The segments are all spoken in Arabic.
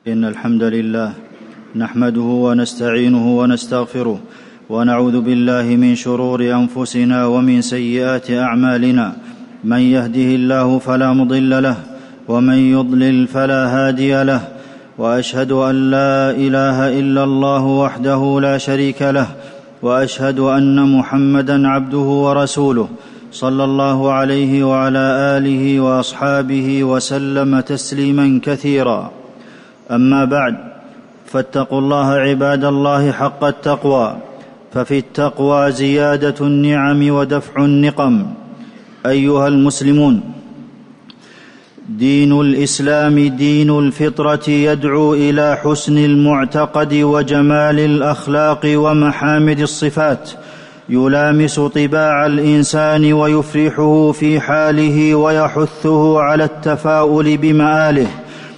إن الحمد لله نحمده ونستعينه ونستغفره ونعوذ بالله من شرور أنفسنا ومن سيئات أعمالنا. من يهده الله فلا مضل له ومن يضلل فلا هادي له، وأشهد أن لا إله إلا الله وحده لا شريك له، وأشهد أن محمدًا عبده ورسوله صلى الله عليه وعلى آله وأصحابه وسلم تسليمًا كثيرا. أما بعد، فاتقوا الله عباد الله حق التقوى، ففي التقوى زيادة النعم ودفع النقم. أيها المسلمون، دين الإسلام دين الفطرة يدعو إلى حسن المعتقد وجمال الأخلاق ومحامد الصفات، يلامس طباع الإنسان ويفرحه في حاله ويحثه على التفاؤل بمآله،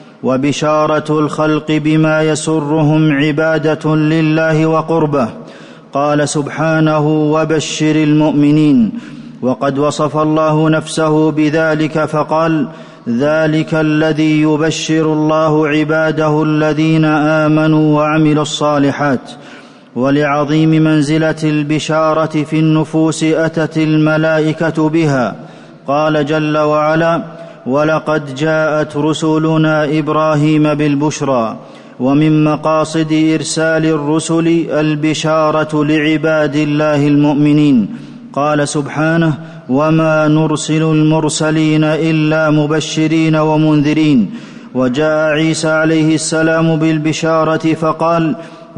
وبشارة الخلق بما يسرهم عبادة لله وقربه. قال سبحانه: وبشر المؤمنين. وقد وصف الله نفسه بذلك فقال: ذلك الذي يبشر الله عباده الذين آمنوا وعملوا الصالحات. ولعظيم منزلة البشارة في النفوس أتت الملائكة بها. قال جل وعلا: ولقد جاءت رسلنا إبراهيم بالبشرى. ومن مقاصد إرسال الرسل البشارة لعباد الله المؤمنين. قال سبحانه: وما نرسل المرسلين إلا مبشرين ومنذرين. وجاء عيسى عليه السلام بالبشارة فقال: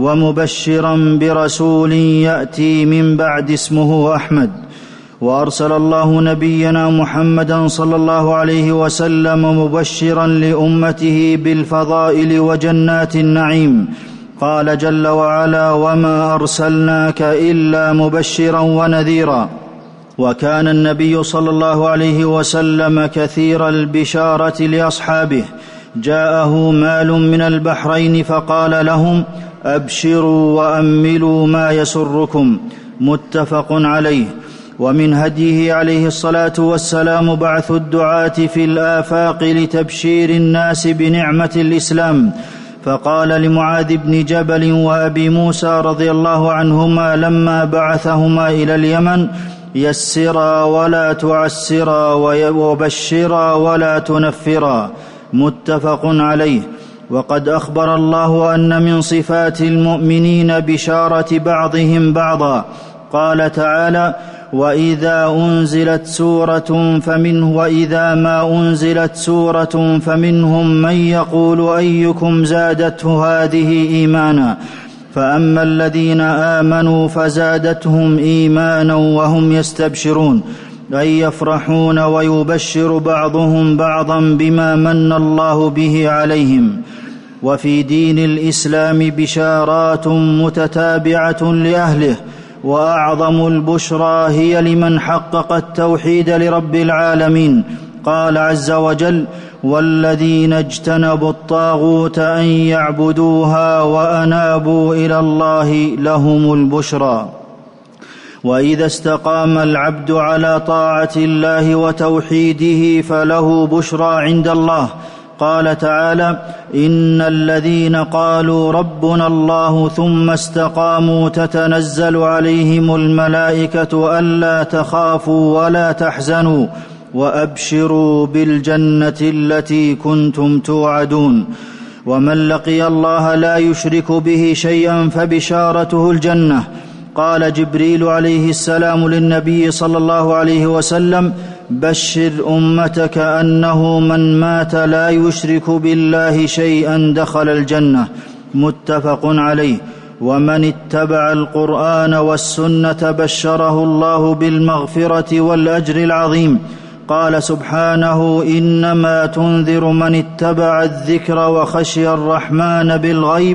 ومبشرا برسول يأتي من بعد اسمه أحمد. وأرسل الله نبينا محمدا صلى الله عليه وسلم مبشرا لأمته بالفضائل وجنات النعيم. قال جل وعلا: وما أرسلناك إلا مبشرا ونذيرا. وكان النبي صلى الله عليه وسلم كثير البشارة لأصحابه. جاءه مال من البحرين فقال لهم: أبشروا وأملوا ما يسركم. متفق عليه. ومن هديه عليه الصلاة والسلام بعث الدعاة في الآفاق لتبشير الناس بنعمة الإسلام. فقال لمعاذ بن جبل وأبي موسى رضي الله عنهما لما بعثهما إلى اليمن: يسرا ولا تعسرا، وبشرا ولا تنفرا. متفق عليه. وقد أخبر الله أن من صفات المؤمنين بشارة بعضهم بعضا. قال تعالى: وإذا ما أنزلت سورة فمنهم من يقول أيكم زادته هذه إيمانا، فأما الذين آمنوا فزادتهم إيمانا وهم يستبشرون، أي يفرحون ويبشر بعضهم بعضا بما من الله به عليهم. وفي دين الإسلام بشارات متتابعة لأهله، وأعظم البشرى هي لمن حقق التوحيد لرب العالمين. قال عز وجل: والذين اجتنبوا الطاغوت أن يعبدوها وأنابوا إلى الله لهم البشرى. وإذا استقام العبد على طاعة الله وتوحيده فله بشرى عند الله. قال تعالى: إن الذين قالوا ربنا الله ثم استقاموا تتنزل عليهم الملائكة ألا تخافوا ولا تحزنوا وأبشروا بالجنة التي كنتم توعدون. ومن لقي الله لا يشرك به شيئا فبشارته الجنة. قال جبريل عليه السلام للنبي صلى الله عليه وسلم: بشر أمتك أنه من مات لا يشرك بالله شيئا دخل الجنة. متفق عليه. ومن اتبع القرآن والسنة بشره الله بالمغفرة والأجر العظيم. قال سبحانه: إنما تنذر من اتبع الذكر وخشي الرحمن بالغيب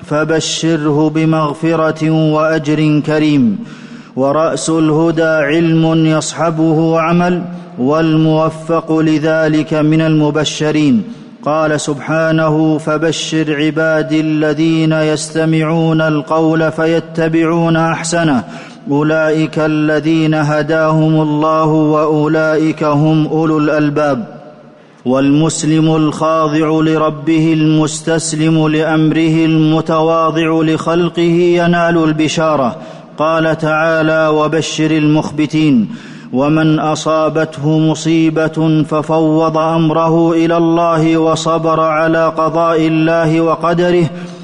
فبشره بمغفرة وأجر كريم. ورأس الهدى علم يصحبه عمل، والموفق لذلك من المبشرين. قال سبحانه: فبشر عبادي الذين يستمعون القول فيتبعون أحسنه، أولئك الذين هداهم الله وأولئك هم أولو الألباب. والمسلم الخاضع لربه المستسلم لأمره المتواضع لخلقه ينال البشارة. قال تعالى: وبشر المخبتين. ومن أصابته مصيبة ففوض أمره إلى الله وصبر على قضاء الله وقدره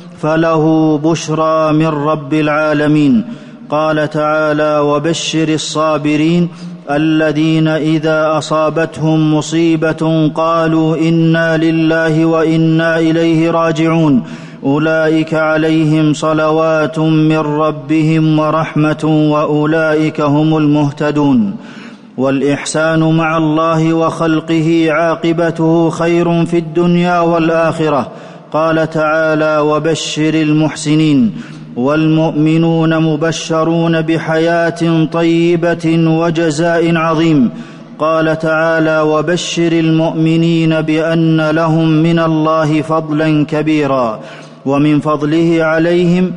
فله بشرى من رب العالمين. قال تعالى: وبشر الصابرين الذين إذا أصابتهم مصيبة قالوا إنا لله وإنا إليه راجعون أولئك عليهم صلوات من ربهم ورحمة وأولئك هم المهتدون. والإحسان مع الله وخلقه عاقبته خير في الدنيا والآخرة. قال تعالى: وبشر المحسنين. والمؤمنون مبشرون بحياة طيبة وجزاء عظيم. قال تعالى: وبشر المؤمنين بأن لهم من الله فضلا كبيرا. ومن فضله عليهم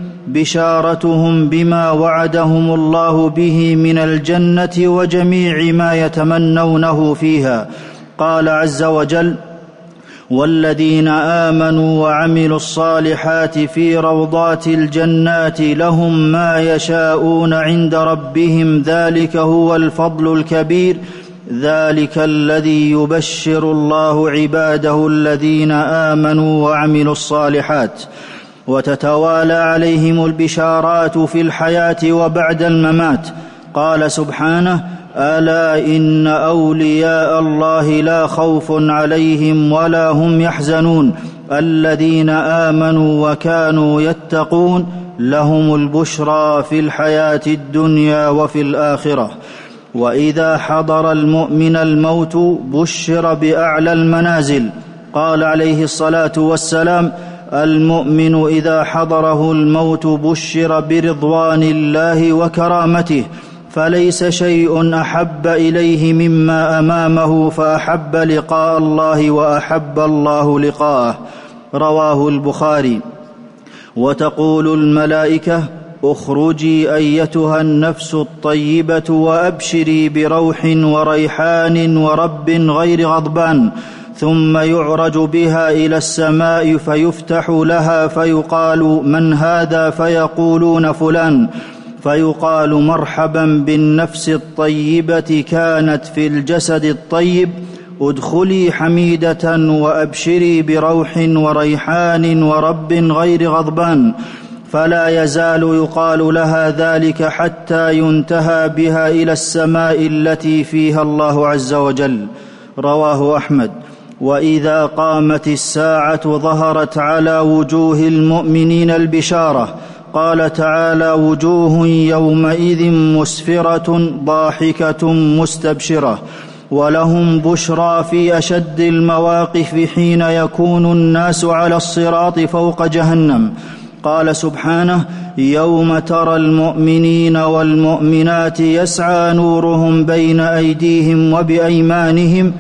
بشارتهم بما وعدهم الله به من الجنة وجميع ما يتمنونه فيها. قال عز وجل: والذين آمنوا وعملوا الصالحات في روضات الجنات لهم ما يشاءون عند ربهم ذلك هو الفضل الكبير ذلك الذي يبشر الله عباده الذين آمنوا وعملوا الصالحات. وتتوالى عليهم البشارات في الحياة وبعد الممات. قال سبحانه: ألا إن أولياء الله لا خوف عليهم ولا هم يحزنون الذين آمنوا وكانوا يتقون لهم البشرى في الحياة الدنيا وفي الآخرة. وإذا حضر المؤمن الموت بشر بأعلى المنازل. قال عليه الصلاة والسلام: المؤمن إذا حضره الموت بشر برضوان الله وكرامته فليس شيء أحب إليه مما أمامه فأحب لقاء الله وأحب الله لقاءه. رواه البخاري. وتقول الملائكة: اخرجي أيتها النفس الطيبة وأبشري بروح وريحان ورب غير غضبان. ثم يعرج بها إلى السماء فيفتح لها فيقال: من هذا؟ فيقولون: فلان. فيقال: مرحبا بالنفس الطيبة كانت في الجسد الطيب، ادخلي حميدة وأبشري بروح وريحان ورب غير غضبان. فلا يزال يقال لها ذلك حتى ينتهى بها إلى السماء التي فيها الله عز وجل. رواه أحمد. وإذا قامت الساعة ظهرت على وجوه المؤمنين البشارة. قال تعالى: وجوه يومئذ مسفرة ضاحكة مستبشرة. ولهم بشرى في أشد المواقف حين يكون الناس على الصراط فوق جهنم. قال سبحانه: يوم ترى المؤمنين والمؤمنات يسعى نورهم بين أيديهم وبأيمانهم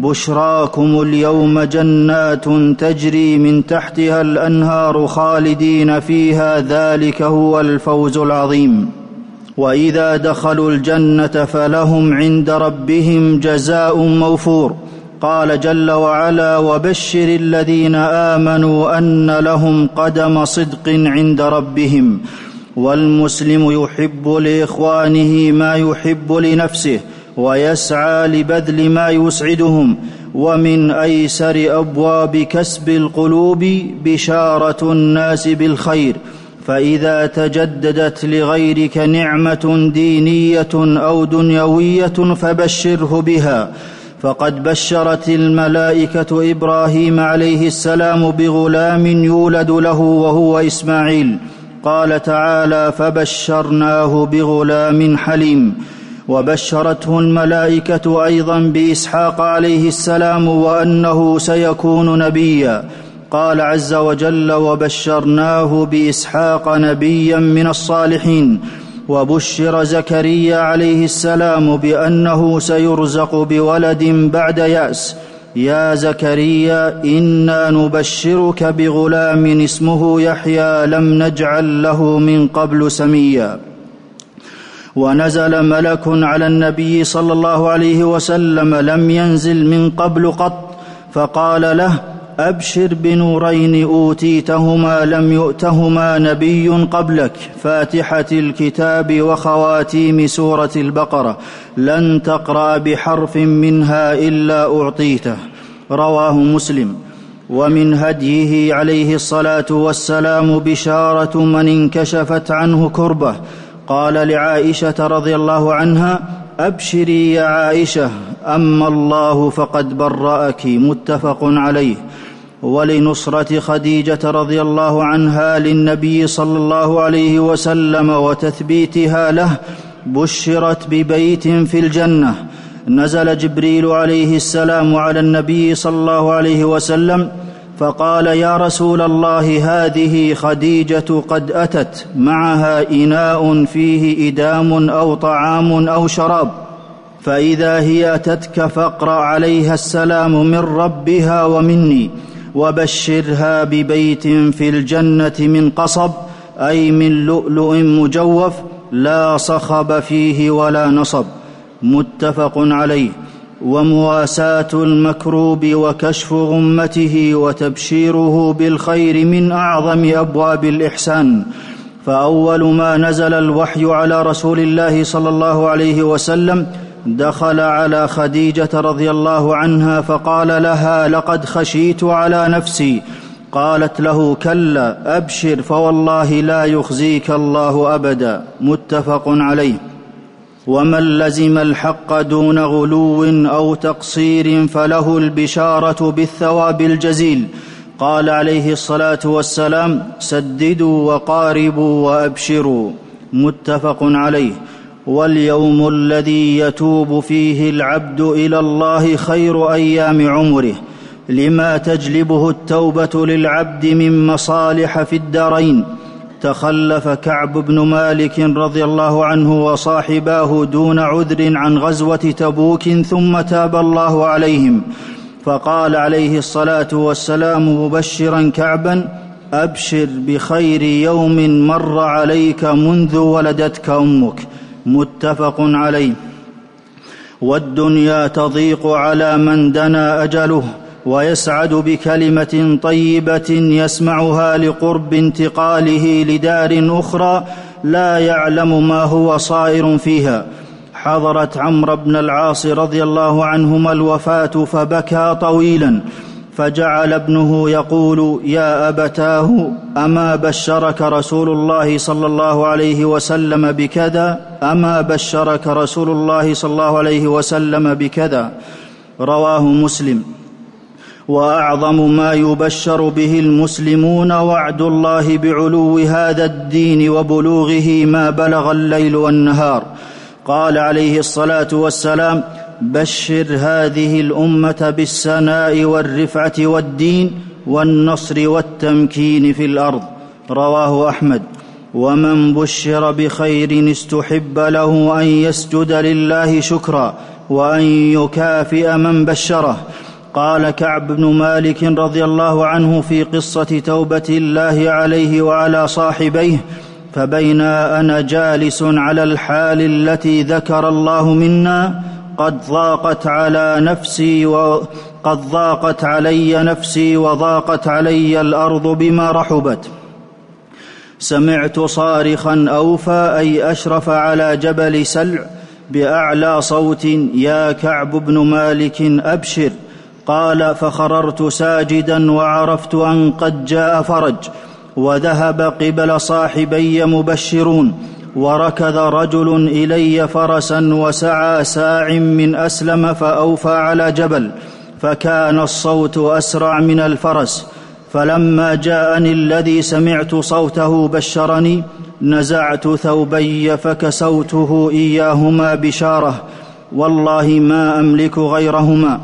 بشراكم اليوم جنات تجري من تحتها الأنهار خالدين فيها ذلك هو الفوز العظيم. وإذا دخلوا الجنة فلهم عند ربهم جزاء موفور. قال جل وعلا: وبشر الذين آمنوا أن لهم قدم صدق عند ربهم. والمسلم يحب لإخوانه ما يحب لنفسه ويسعى لبذل ما يسعدهم. ومن أيسر أبواب كسب القلوب بشارة الناس بالخير، فإذا تجددت لغيرك نعمة دينية أو دنيوية فبشره بها. فقد بشرت الملائكة إبراهيم عليه السلام بغلام يولد له وهو إسماعيل. قال تعالى: فبشرناه بغلام حليم. وبشرته الملائكة أيضا بإسحاق عليه السلام وأنه سيكون نبيا. قال عز وجل: وبشرناه بإسحاق نبيا من الصالحين. وبشر زكريا عليه السلام بأنه سيرزق بولد بعد يأس. يا زكريا إنا نبشرك بغلام اسمه يحيى لم نجعل له من قبل سميا. ونزل ملك على النبي صلى الله عليه وسلم لم ينزل من قبل قط، فقال له: أبشر بنورين أوتيتهما لم يؤتهما نبي قبلك، فاتحة الكتاب وخواتيم سورة البقرة، لن تقرأ بحرف منها إلا أعطيته. رواه مسلم. ومن هديه عليه الصلاة والسلام بشارة من انكشفت عنه كربة. قال لعائشة رضي الله عنها: أبشري يا عائشة، أما الله فقد برأك. متفق عليه. ولنصرة خديجة رضي الله عنها للنبي صلى الله عليه وسلم وتثبيتها له بشرت ببيت في الجنة. نزل جبريل عليه السلام على النبي صلى الله عليه وسلم فقال: يا رسول الله، هذه خديجة قد أتت، معها إناء فيه إدام أو طعام أو شراب، فإذا هي أتتك فاقرأ عليها السلام من ربها ومني، وبشرها ببيت في الجنة من قصب، أي من لؤلؤ مجوف، لا صخب فيه ولا نصب. متفق عليه. ومواساة المكروب وكشف غمته وتبشيره بالخير من أعظم أبواب الإحسان. فأول ما نزل الوحي على رسول الله صلى الله عليه وسلم دخل على خديجة رضي الله عنها فقال لها: لقد خشيت على نفسي. قالت له: كلا، أبشر، فوالله لا يخزيك الله أبدا. متفق عليه. ومن لزم الحق دون غلو أو تقصير فله البشارة بالثواب الجزيل. قال عليه الصلاة والسلام: سددوا وقاربوا وأبشروا. متفق عليه. واليوم الذي يتوب فيه العبد إلى الله خير أيام عمره، لما تجلبه التوبة للعبد من مصالح في الدارين. تخلف كعب بن مالك رضي الله عنه وصاحباه دون عذر عن غزوة تبوك، ثم تاب الله عليهم، فقال عليه الصلاة والسلام مبشرا كعبا: أبشر بخير يوم مر عليك منذ ولدتك أمك. متفق عليه. والدنيا تضيق على من دنا أجله، ويسعد بكلمة طيبة يسمعها لقرب انتقاله لدار أخرى لا يعلم ما هو صائر فيها. حضرت عمرو بن العاص رضي الله عنهما الوفاة فبكى طويلا، فجعل ابنه يقول: يا أبتاه، أما بشرك رسول الله صلى الله عليه وسلم بكذا؟ أما بشرك رسول الله صلى الله عليه وسلم بكذا؟ رواه مسلم. وأعظم ما يبشر به المسلمون وعد الله بعلو هذا الدين وبلوغه ما بلغ الليل والنهار. قال عليه الصلاة والسلام: بشر هذه الأمة بالسناء والرفعة والدين والنصر والتمكين في الأرض. رواه أحمد. ومن بشر بخير استحب له أن يسجد لله شكرا وأن يكافئ من بشره. قال كعب بن مالك رضي الله عنه في قصة توبة الله عليه وعلى صاحبيه: فبينا أنا جالس على الحال التي ذكر الله منا قد ضاقت علي نفسي وضاقت علي الأرض بما رحبت. سمعت صارخا أوفى، أي أشرف، على جبل سلع بأعلى صوت: يا كعب بن مالك أبشر. قال: فخررت ساجدا وعرفت أن قد جاء فرج، وذهب قبل صاحبي مبشرون، وركض رجل إلي فرسا وسعى ساع من أسلم فأوفى على جبل، فكان الصوت أسرع من الفرس. فلما جاءني الذي سمعت صوته بشرني، نزعت ثوبي فكسوته إياهما بشارة، والله ما أملك غيرهما،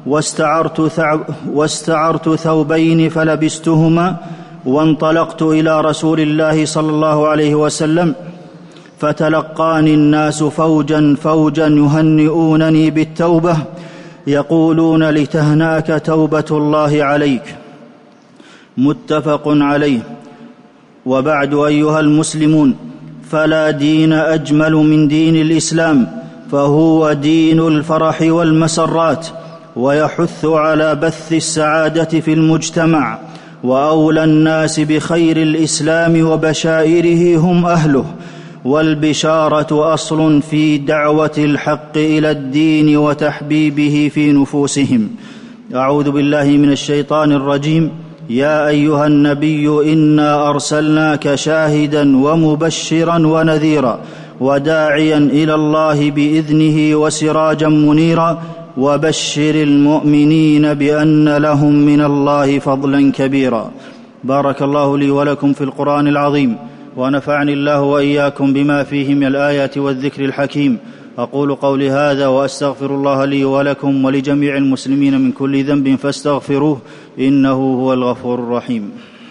واستعرت ثوبين فلبستهما، وانطلقت إلى رسول الله صلى الله عليه وسلم، فتلقاني الناس فوجا فوجا يهنئونني بالتوبة، يقولون: لتهناك توبة الله عليك. متفق عليه. وبعد، أيها المسلمون، فلا دين أجمل من دين الإسلام، فهو دين الفرح والمسرات، ويحث على بث السعاده في المجتمع، واولى الناس بخير الاسلام وبشائره هم اهله، والبشاره اصل في دعوه الحق الى الدين وتحبيبه في نفوسهم. اعوذ بالله من الشيطان الرجيم. يا ايها النبي انا ارسلناك شاهدا ومبشرا ونذيرا وداعيا الى الله باذنه وسراجا منيرا وبشر المؤمنين بان لهم من الله فضلا كبيرا. بارك الله لي ولكم في القرآن العظيم، ونفعني الله وإياكم بما فيه من الآيات والذكر الحكيم. أقول قولي هذا وأستغفر الله لي ولكم ولجميع المسلمين من كل ذنب فاستغفروه إنه هو الغفور الرحيم.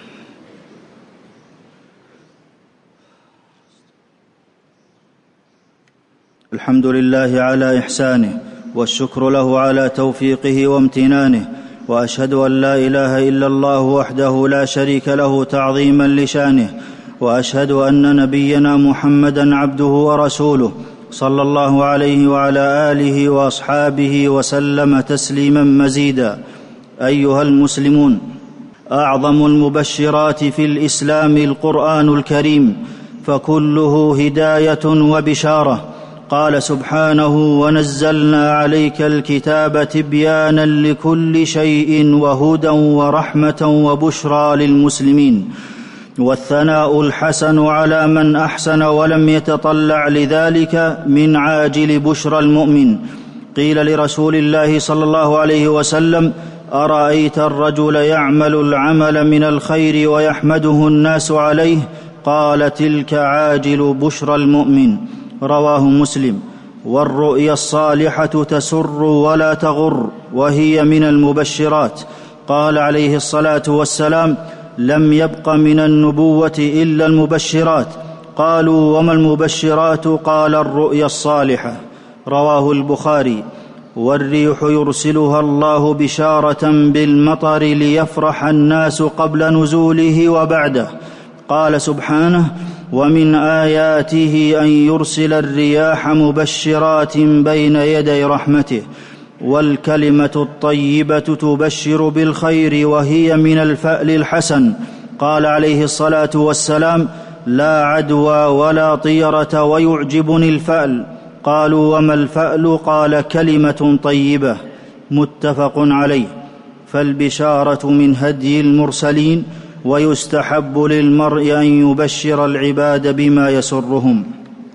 الحمد لله على إحسانه، والشكر له على توفيقه وامتنانه، وأشهد أن لا إله إلا الله وحده لا شريك له تعظيما لشانه، وأشهد أن نبينا محمدا عبده ورسوله صلى الله عليه وعلى آله وأصحابه وسلم تسليما مزيدا. أيها المسلمون، أعظم المبشرات في الإسلام القرآن الكريم، فكله هداية وبشارة. قال سبحانه: ونزلنا عليك الكتاب تبيانا لكل شيء وهدى ورحمة وبشرى للمسلمين. والثناء الحسن على من أحسن ولم يتطلع لذلك من عاجل بشرى المؤمن. قيل لرسول الله صلى الله عليه وسلم: أرأيت الرجل يعمل العمل من الخير ويحمده الناس عليه؟ قال: تلك عاجل بشرى المؤمن. رواه مسلم. والرؤيا الصالحة تسر ولا تغر، وهي من المبشرات. قال عليه الصلاة والسلام: لم يبق من النبوة إلا المبشرات. قالوا: وما المبشرات؟ قال: الرؤيا الصالحة. رواه البخاري. والريح يرسلها الله بشارة بالمطر ليفرح الناس قبل نزوله وبعده. قال سبحانه: ومن آياته أن يرسل الرياح مبشرات بين يدي رحمته. والكلمة الطيبة تبشر بالخير، وهي من الفأل الحسن. قال عليه الصلاة والسلام: لا عدوى ولا طيرة ويعجبني الفأل. قالوا: وما الفأل؟ قال: كلمة طيبة. متفق عليه. فالبشارة من هدي المرسلين، ويستحب للمرء أن يبشر العباد بما يسرهم.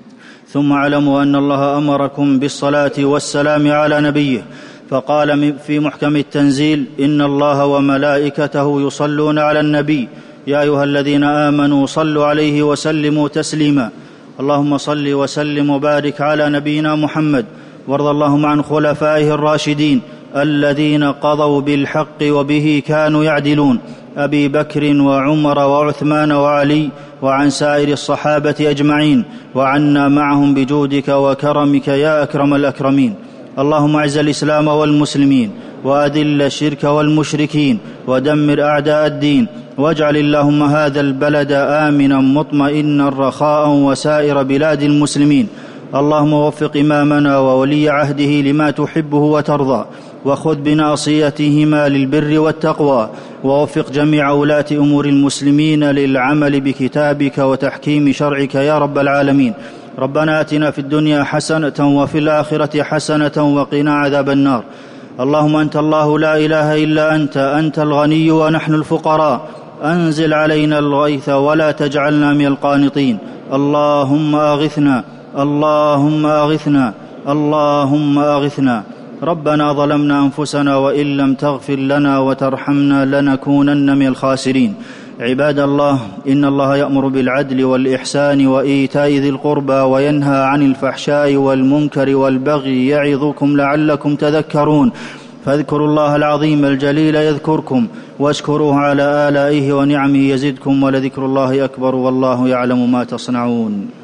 ثم اعلموا أن الله أمركم بالصلاة والسلام على نبيه، فقال في محكم التنزيل: إن الله وملائكته يصلون على النبي يا أيها الذين آمنوا صلوا عليه وسلموا تسليما. اللهم صل وسلم وبارك على نبينا محمد، وارض اللهم عن خلفائه الراشدين الذين قضوا بالحق وبه كانوا يعدلون، أبي بكر وعمر وعثمان وعلي، وعن سائر الصحابة أجمعين، وعنا معهم بجودك وكرمك يا أكرم الأكرمين. اللهم اعز الإسلام والمسلمين، وأذل الشرك والمشركين، ودمر أعداء الدين، واجعل اللهم هذا البلد آمنا مطمئنا رخاء وسائر بلاد المسلمين. اللهم وفق إمامنا وولي عهده لما تحبه وترضى، وخذ بناصيتهما للبر والتقوى، ووفق جميع ولاة أمور المسلمين للعمل بكتابك وتحكيم شرعك يا رب العالمين. ربنا آتنا في الدنيا حسنة وفي الآخرة حسنة وقنا عذاب النار. اللهم أنت الله لا إله إلا أنت الغني ونحن الفقراء. أنزل علينا الغيث ولا تجعلنا من القانطين. اللهم أغثنا، اللهم أغثنا، اللهم أغثنا. ربنا ظلمنا أنفسنا وإن لم تغفر لنا وترحمنا لنكونن من الخاسرين. عباد الله، إن الله يأمر بالعدل والإحسان وإيتاء ذي القربى، وينهى عن الفحشاء والمنكر والبغي، يعظكم لعلكم تذكرون. فاذكروا الله العظيم الجليل يذكركم، واشكروه على آلائه ونعمه يزدكم، ولذكر الله أكبر، والله يعلم ما تصنعون.